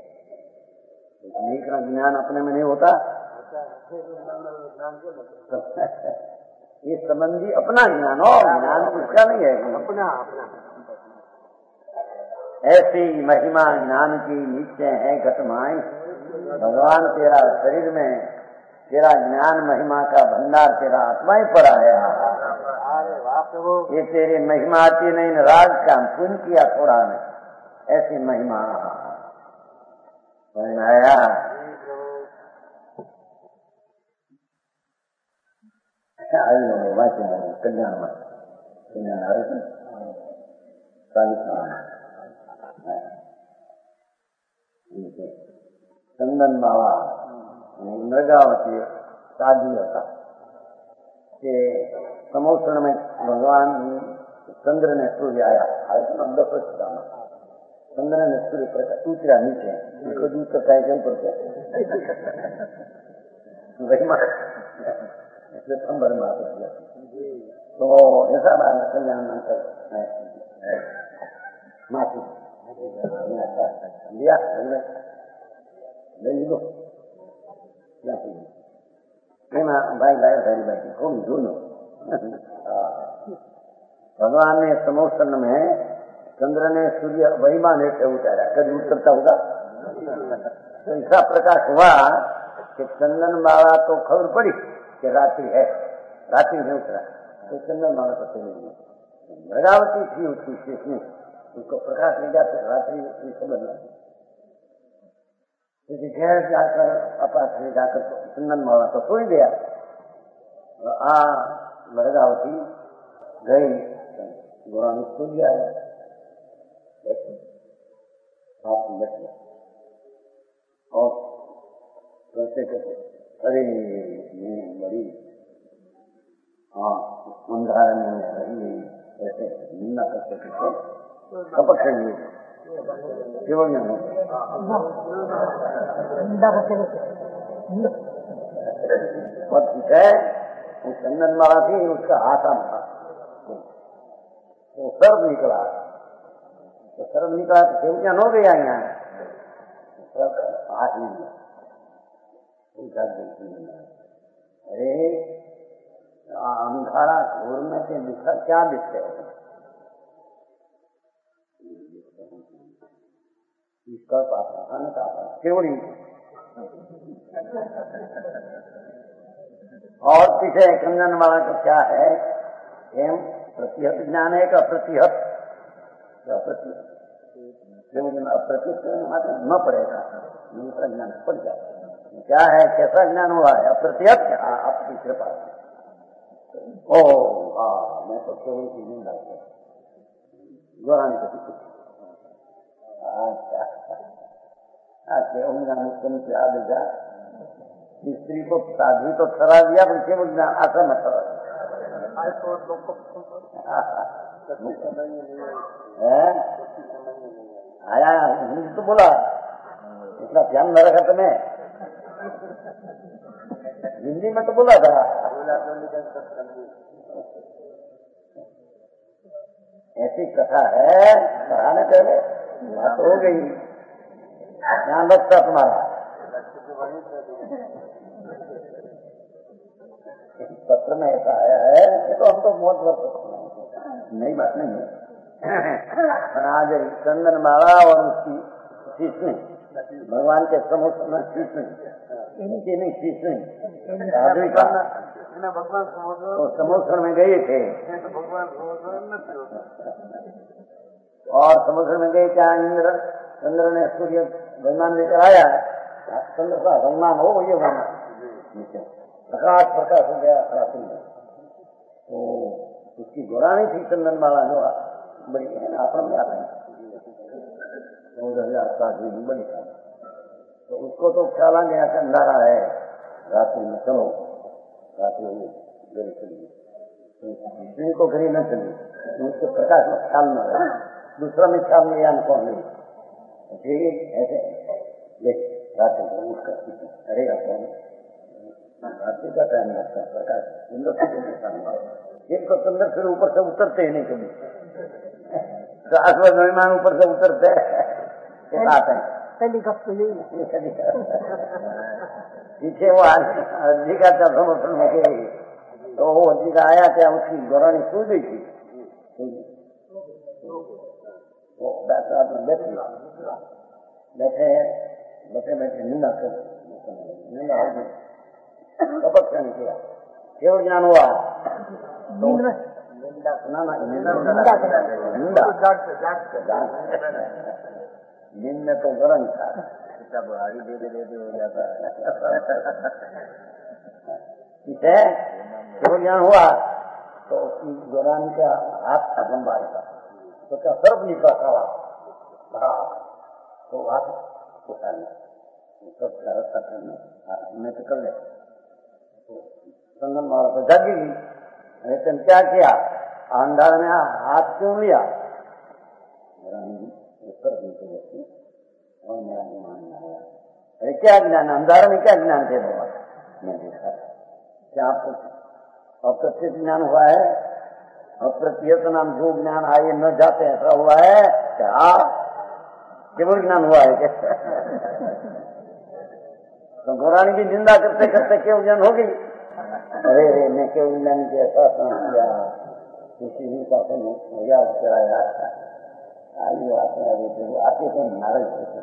का ज्ञान अपने में नहीं होता। ये संबंधी अपना ज्ञान हो, ज्ञान उसका नहीं है, अपना अपना। ऐसी महिमा ज्ञान की नीचे है घटमाएं, भगवान तेरा शरीर में, तेरा ज्ञान महिमा का भंडार तेरा आत्मा ही पड़ा है। ये तेरी महिमा आती नहीं, राज का पुण्य किया थोड़ा ने, ऐसी महिमा आया। कल्याण चंदन बाबा मृगावती शादी होता कि समोसण में भगवान चंद्र ने सूर्य आया, दस चंद्र ने सूर्य पर उतरा नीचे, उसको दूध का साइकिल पर सितंबर में आता दिया। तो ऐसा बात कल्याण माफी लिया ले लो भाई भाई भाई भाई कौन दोनों। भगवान ने समोसन में चंद्र ने सूर्य वहीमान से उतारा, कभी उतरता होगा। तो ऐसा प्रकाश हुआ कि चंदन बाबा तो खबर पड़ी कि रात्रि है, रात्रि में उतरा तो चंदन बाबा पता नहीं, भगावती थी उसकी शेष में, उसको प्रकाश नहीं जाते रात्रि की खबर नहीं। घर जाकर अपास में जाकर तो चंदन बाबा तो सो ही गया। आ भगावती गई, गौरानी सो गया है, आप बैठ गया और कहते कहते अरे बड़ी हाँ अंधार में रही, ऐसे निंदा करते करते कपट कर लिए केवल और ठीक है। वो चंदन वाला थी, उसका हाथ आम था, वो सर्व निकला, तो सर्व निकला तो सेवकियां हो गया यहाँ, हाथ नहीं अरे अंधारा घोर में से दिखा क्या दिखते है, इसका पापा न पापा केवड़ी और पीछे कंगन वाला तो क्या है, एम प्रतिहत ज्ञान है का प्रतिहत अप्रतिहत न पड़ेगा, दूसरा ज्ञान पड़ जाए। क्या है, कैसा ज्ञान हुआ है, अप्रतिहत आपकी कृपा। ओ हाँ मैं तो केवल की नहीं डालता गौरानी को कुछ मुझसे आ जा स्त्री को साध्वी तो ठहरा दिया, पर केवल ज्ञान आशा न ठहरा आया हिंदी तो बोला, इतना ध्यान न रखा तुम्हें, हिंदी में तो बोला था। ऐसी कथा है, पढ़ाने पहले बात हो गई, ध्यान रखता तुम्हारा। पत्र में ऐसा आया है, ये तो हम तो बहुत वर्ष नई बात नहीं है। आज चंदन बाबा और उसकी शीश में भगवान के समोसन में शीश में इनकी नहीं शीश में आदमी का वो समोसन में गए थे और समोसन में गए क्या इंद्र चंद्र ने सूर्य वैमान लेकर आया, चंद्र का वैमान हो ये वैमान प्रकाश प्रकाश हो गया रात्रि में। तो उसकी गौरानी थी चंदन वाला जो बड़ी है ना, आप में आते हैं बड़ी था, तो उसको तो ख्याल आ गया कि अंधारा है रात्रि में, चलो रात्रि में गरी चली को गरी न चली, उसके प्रकाश में ख्याल न रहा, दूसरा में ख्याल में यान कौन नहीं, फिर ऐसे देख रात्रि में उसका अरे कौन रात्रि का टाइम लगता है, प्रकाश सुंदर से एक तो चंद्र फिर ऊपर से उतरते ही नहीं कभी, शाश्वत विमान ऊपर से उतरते आते हैं। पहली गप तो यही पीछे वो अर्जी का था समर्थन में गई, तो वो अर्जी का आया क्या, उसकी गौरानी सो गई थी, वो बैठा तो बैठे बैठे बैठे बैठे निंदा कर निंदा हो गई, कपट करने किया, केवल ज्ञान हुआ तो ना ना निंदा दिन में तो गरम था, बुहारी दे दे दे हो जाता है। केवल ज्ञान हुआ तो उसकी गौरानी का हाथ था लंबा का, तो क्या सर्व निकला काला बड़ा, तो हाथ उठा लिया, सब रक्षा करने मैं तो कर ले, तो संगम वाला तो जागेगी, लेकिन क्या किया, अंधार में हाथ क्यों लिया, उत्तर देते व्यक्ति और मेरा ज्ञान आया। अरे क्या ज्ञान, अंधार में क्या ज्ञान दे दूंगा, मैं देखा क्या आपको अप्रत्यक्ष ज्ञान हुआ है, अप्रत्यक्ष नाम जो ज्ञान आए न जाते ऐसा हुआ है क्या, केवल ज्ञान हुआ है क्या? तो गौरानी की निंदा करते करते केवल ज्ञान हो गई। अरे रे मैं केवल ज्ञान के ऐसा किया, किसी भी का याद कराया, आगे बात है आते थे नाराज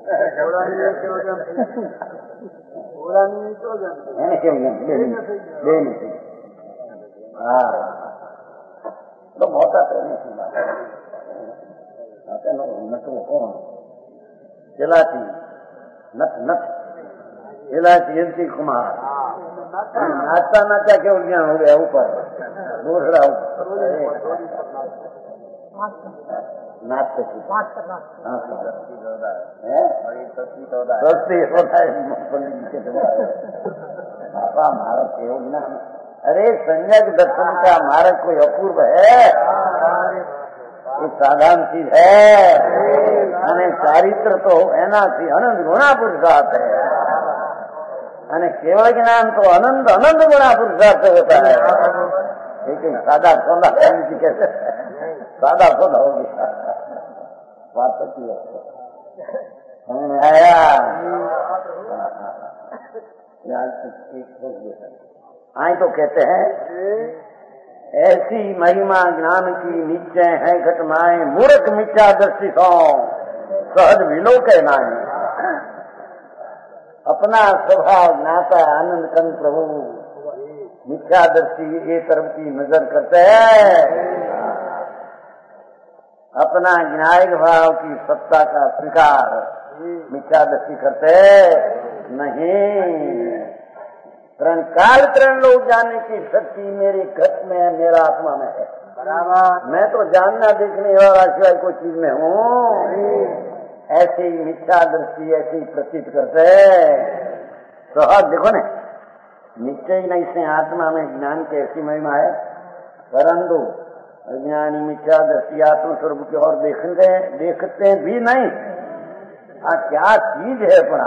हाँ तो बहुत आते नहीं आते नट कौन चिलाती नट नट चिलाती एनसी कुमार नाचता नाचा केवल ज्ञान हो गया ऊपर दूसरा नाचते सस्ती होता है मार्ग केवल ज्ञान। अरे संज्ञक दर्शन का मार्ग कोई अपूर्व है, ये साधारण चीज है, અને ચારિત્ર તો એનાથી અનંત ગુણા પુરુષાર્થ है, અને केवल ज्ञान तो अनंत अनंत गुणा पुरुषार्थ होता है। लेकिन सादा सौदा करने की कैसे सादा सौदा होगी बात सच्ची है, समझ में आया? आए तो कहते हैं ऐसी महिमा ज्ञान की निश्चय है घटनाएं, मूर्ख मिथ्या दृष्टि सो सहज विलो के नाए, अपना स्वभाव ज्ञाता आनंद कन प्रभु, मिथ्या दृष्टि ये तरफ की नजर करते हैं, अपना ज्ञायक भाव की सत्ता का स्वीकार मिथ्या दृष्टि करते नहीं। तरण काल तरण लोग जानने की शक्ति मेरी घट में है, मेरा आत्मा में है, बराबर मैं तो जानना देखने वाला सिवाय कोई चीज में हूँ। ऐसी मिथ्या दृष्टि ऐसी प्रतीत करते तो अब देखो न निश्चय नहीं से आत्मा में ज्ञान की ऐसी महिमा है, परंतु अज्ञानी मिथ्या दृष्टि आत्म स्वरूप की ओर देखते देखते भी नहीं। आ क्या चीज है पड़ा,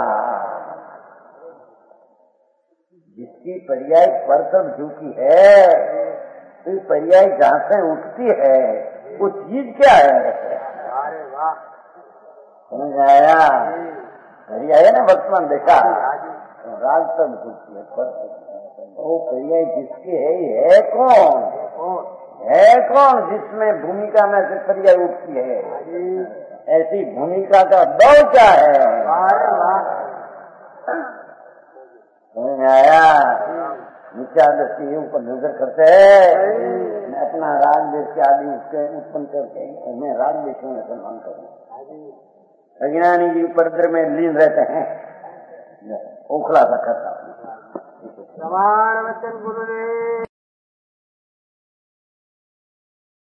जिसकी पर्याय पर तब झुकी है, तो पर्याय जहां से उठती है वो चीज क्या है? अरे वाह, समझ आया? पर्याय ना वर्तमान देखा तो राग तब झुकती है, पर वो पर्याय जिसकी है ये है कौन? है कौन जिसमें भूमिका में से पर्याय उठती है? ऐसी भूमिका का दौर क्या है? समझ में आया? मिथ्या दृष्टि ऊपर निर्भर करते हैं, मैं अपना राग देश के आदि उसके उत्पन्न करके मैं राग देशों में सम्मान करूँ। अज्ञानी जी परिद्र में लीन रहते हैं, ओखला सा करता। प्रमाण वचन गुरुदेव।